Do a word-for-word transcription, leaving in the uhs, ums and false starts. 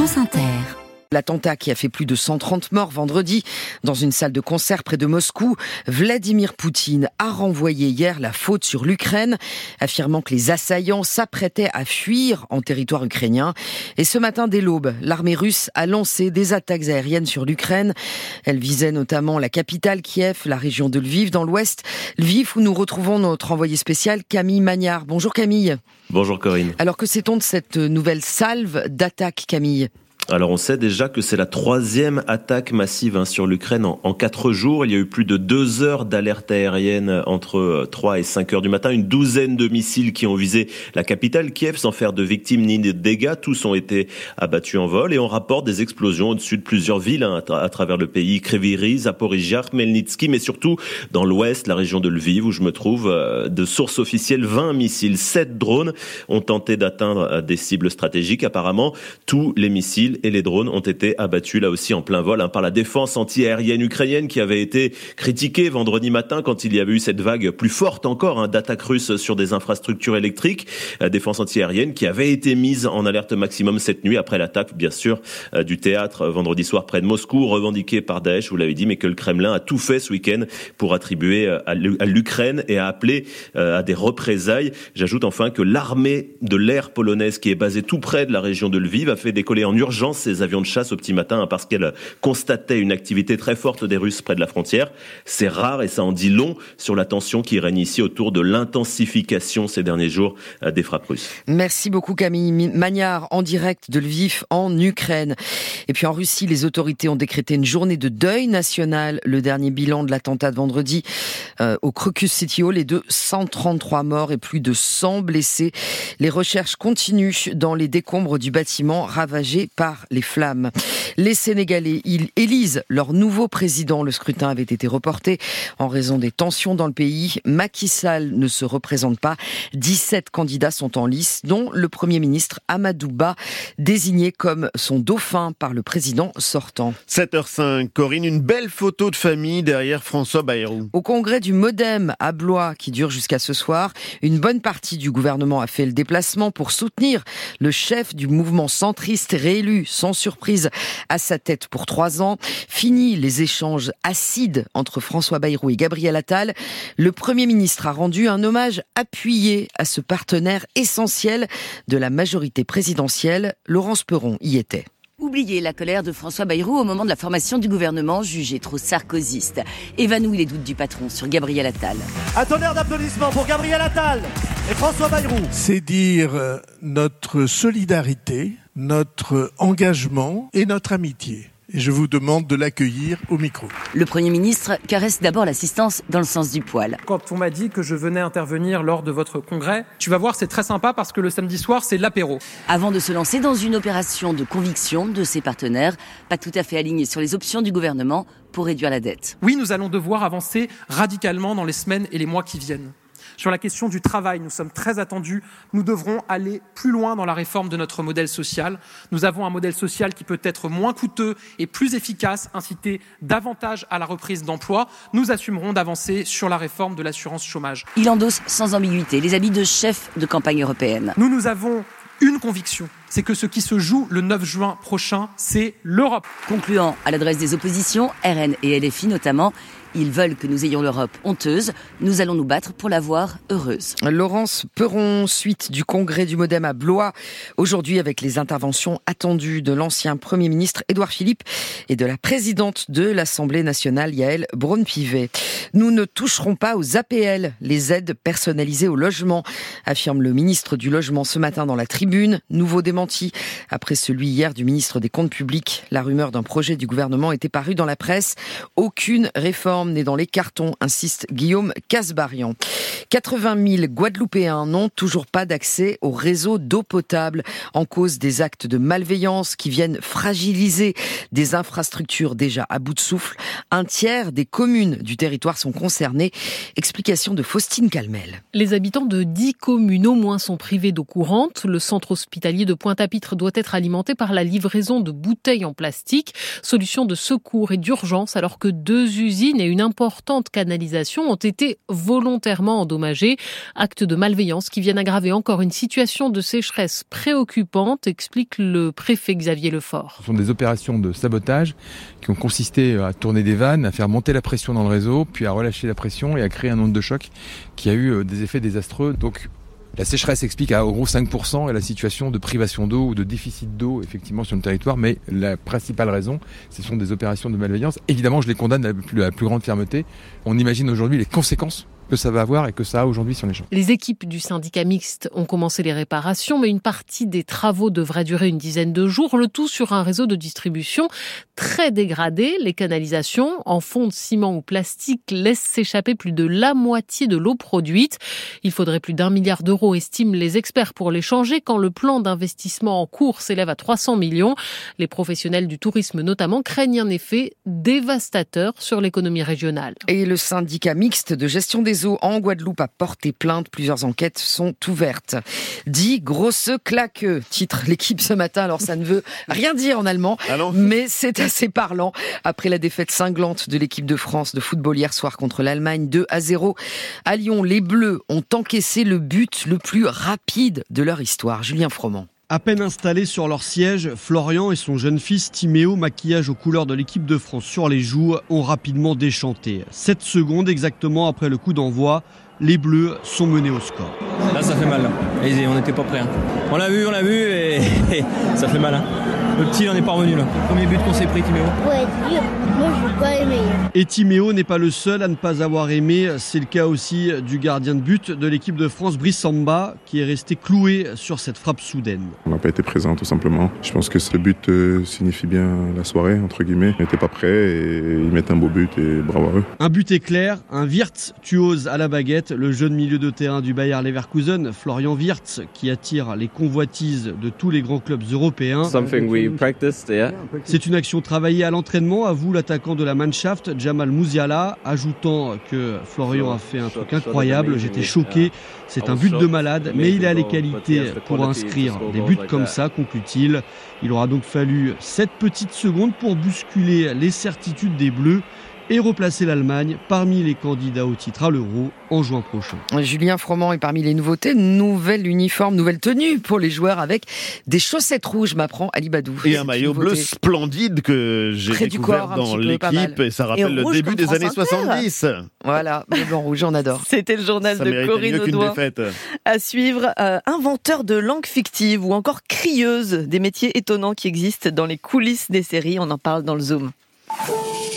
France Inter. L'attentat qui a fait plus de cent trente morts vendredi dans une salle de concert près de Moscou, Vladimir Poutine a renvoyé hier la faute sur l'Ukraine, affirmant que les assaillants s'apprêtaient à fuir en territoire ukrainien. Et ce matin, dès l'aube, l'armée russe a lancé des attaques aériennes sur l'Ukraine. Elle visait notamment la capitale Kiev, la région de Lviv dans l'ouest. Lviv où nous retrouvons notre envoyé spécial Camille Magnard. Bonjour Camille. Bonjour Corinne. Alors que sait-on de cette nouvelle salve d'attaques, Camille ? Alors on sait déjà que c'est la troisième attaque massive hein, sur l'Ukraine en, en quatre jours. Il y a eu plus de deux heures d'alerte aérienne entre trois et cinq heures du matin. Une douzaine de missiles qui ont visé la capitale Kiev sans faire de victimes ni de dégâts. Tous ont été abattus en vol et on rapporte des explosions au-dessus de plusieurs villes hein, à, tra- à travers le pays. Kryvyi Rih, Zaporizhzhia, Khmelnytsky, mais surtout dans l'ouest, la région de Lviv où je me trouve. Euh, de sources officielles, vingt missiles, sept drones ont tenté d'atteindre euh, des cibles stratégiques. Apparemment, tous les missiles et les drones ont été abattus là aussi en plein vol hein, par la défense anti-aérienne ukrainienne qui avait été critiquée vendredi matin quand il y avait eu cette vague plus forte encore hein, d'attaques russes sur des infrastructures électriques. La défense anti-aérienne qui avait été mise en alerte maximum cette nuit après l'attaque bien sûr euh, du théâtre vendredi soir près de Moscou, revendiquée par Daesh, vous l'avez dit, mais que le Kremlin a tout fait ce week-end pour attribuer euh, à l'Ukraine et à appeler euh, à des représailles. J'ajoute enfin que l'armée de l'air polonaise qui est basée tout près de la région de Lviv a fait décoller en urgence ces avions de chasse au petit matin hein, parce qu'elle constatait une activité très forte des Russes près de la frontière. C'est rare et ça en dit long sur la tension qui règne ici autour de l'intensification ces derniers jours euh, des frappes russes. Merci beaucoup Camille Magnard en direct de Lviv en Ukraine. Et puis en Russie, les autorités ont décrété une journée de deuil national. Le dernier bilan de l'attentat de vendredi euh, au Crocus City Hall est de cent trente-trois morts et plus de cent blessés. Les recherches continuent dans les décombres du bâtiment ravagé par les flammes. Les Sénégalais, ils élisent leur nouveau président. Le scrutin avait été reporté en raison des tensions dans le pays. Macky Sall ne se représente pas. dix-sept candidats sont en lice, dont le Premier ministre Amadou Ba, désigné comme son dauphin par le président sortant. sept heures cinq, Corinne, une belle photo de famille derrière François Bayrou. Au congrès du Modem à Blois, qui dure jusqu'à ce soir, une bonne partie du gouvernement a fait le déplacement pour soutenir le chef du mouvement centriste réélu sans surprise à sa tête pour trois ans. Fini les échanges acides entre François Bayrou et Gabriel Attal. Le Premier ministre a rendu un hommage appuyé à ce partenaire essentiel de la majorité présidentielle. Laurence Perron y était. Oubliez la colère de François Bayrou au moment de la formation du gouvernement jugé trop sarkozyste. Évanoui les doutes du patron sur Gabriel Attal. Un tonnerre d'applaudissements pour Gabriel Attal et François Bayrou. C'est dire notre solidarité, notre engagement et notre amitié. Et je vous demande de l'accueillir au micro. Le Premier ministre caresse d'abord l'assistance dans le sens du poil. Quand on m'a dit que je venais intervenir lors de votre congrès, tu vas voir, c'est très sympa parce que le samedi soir, c'est l'apéro. Avant de se lancer dans une opération de conviction de ses partenaires, pas tout à fait alignés sur les options du gouvernement pour réduire la dette. Oui, nous allons devoir avancer radicalement dans les semaines et les mois qui viennent. Sur la question du travail, nous sommes très attendus. Nous devrons aller plus loin dans la réforme de notre modèle social. Nous avons un modèle social qui peut être moins coûteux et plus efficace, inciter davantage à la reprise d'emploi. Nous assumerons d'avancer sur la réforme de l'assurance chômage. Il endosse sans ambiguïté les habits de chef de campagne européenne. Nous, nous avons une conviction, c'est que ce qui se joue le neuf juin prochain, c'est l'Europe. Concluant à l'adresse des oppositions, R N et L F I notamment, ils veulent que nous ayons l'Europe honteuse. Nous allons nous battre pour la voir heureuse. Laurence Perron, suite du congrès du Modem à Blois. Aujourd'hui, avec les interventions attendues de l'ancien Premier ministre Édouard Philippe et de la présidente de l'Assemblée nationale, Yaël Braun-Pivet. Nous ne toucherons pas aux A P L, les aides personnalisées au logement, affirme le ministre du Logement ce matin dans la Tribune. Nouveau démenti après celui hier du ministre des Comptes publics. La rumeur d'un projet du gouvernement était parue dans la presse. Aucune réforme n'est dans les cartons, insiste Guillaume Casbarian. quatre-vingt mille Guadeloupéens n'ont toujours pas d'accès au réseau d'eau potable en cause des actes de malveillance qui viennent fragiliser des infrastructures déjà à bout de souffle. Un tiers des communes du territoire sont concernées. Explication de Faustine Calmel. Les habitants de dix communes au moins sont privés d'eau courante. Le centre hospitalier de Pointe-à-Pitre doit être alimenté par la livraison de bouteilles en plastique. Solution de secours et d'urgence alors que deux usines et une importante canalisation ont été volontairement endommagées. Actes de malveillance qui viennent aggraver encore une situation de sécheresse préoccupante, explique le préfet Xavier Lefort. Ce sont des opérations de sabotage qui ont consisté à tourner des vannes, à faire monter la pression dans le réseau, puis à relâcher la pression et à créer un onde de choc qui a eu des effets désastreux. Donc, la sécheresse explique à au gros cinq pour cent et la situation de privation d'eau ou de déficit d'eau effectivement sur le territoire, mais la principale raison, ce sont des opérations de malveillance. Évidemment, je les condamne à la plus, à la plus grande fermeté. On imagine aujourd'hui les conséquences que ça va avoir et que ça a aujourd'hui sur les champs. Les équipes du syndicat mixte ont commencé les réparations, mais une partie des travaux devrait durer une dizaine de jours, le tout sur un réseau de distribution très dégradé. Les canalisations, en fond de ciment ou plastique, laissent s'échapper plus de la moitié de l'eau produite. Il faudrait plus d'un milliard d'euros, estiment les experts, pour les changer, quand le plan d'investissement en cours s'élève à trois cents millions. Les professionnels du tourisme notamment craignent un effet dévastateur sur l'économie régionale. Et le syndicat mixte de gestion des eaux en Guadeloupe a porté plainte. Plusieurs enquêtes sont ouvertes. Dit grosse claque, titre l'équipe ce matin. Alors ça ne veut rien dire en allemand, ah mais c'est assez parlant. Après la défaite cinglante de l'équipe de France de football hier soir contre l'Allemagne, deux à zéro à Lyon, les Bleus ont encaissé le but le plus rapide de leur histoire. Julien Froment. À peine installés sur leur siège, Florian et son jeune fils Timéo, maquillage aux couleurs de l'équipe de France sur les joues, ont rapidement déchanté. sept secondes exactement après le coup d'envoi, les Bleus sont menés au score. Là, ça fait mal. Là. On n'était pas prêts. Hein. On l'a vu, on l'a vu et, et ça fait mal. Hein. Le petit, on n'est pas revenu là. Premier but qu'on s'est pris, Timéo. Ouais, dur. Moi, je n'ai pas aimé. Et Timéo n'est pas le seul à ne pas avoir aimé. C'est le cas aussi du gardien de but de l'équipe de France, Brice Samba, qui est resté cloué sur cette frappe soudaine. On n'a pas été présent, tout simplement. Je pense que ce but euh, signifie bien la soirée, entre guillemets. Ils n'étaient pas prêts et ils mettent un beau but et bravo à eux. Un but éclair, un virtuose à la baguette. Le jeune milieu de terrain du Bayer Leverkusen, Florian Wirtz, qui attire les convoitises de tous les grands clubs européens. Yeah. C'est une action travaillée à l'entraînement, avoue l'attaquant de la Mannschaft, Jamal Musiala, ajoutant que Florian a fait un truc incroyable. J'étais choqué, c'est un but de malade, mais il a les qualités pour inscrire des buts comme ça, conclut-il. Il aura donc fallu sept petites secondes pour bousculer les certitudes des Bleus et replacer l'Allemagne parmi les candidats au titre à l'Euro en juin prochain. Julien Froment est parmi les nouveautés. Nouvelle uniforme, nouvelle tenue pour les joueurs avec des chaussettes rouges, m'apprend Ali Badou. Et un maillot bleu splendide que j'ai Près découvert corps, dans l'équipe et ça rappelle et le début des années soixante-dix. Voilà, le blanc rouge, on adore. C'était le journal ça de Corinne Audouin. À suivre, euh, inventeur de langues fictives ou encore crieuse, des métiers étonnants qui existent dans les coulisses des séries. On en parle dans le Zoom.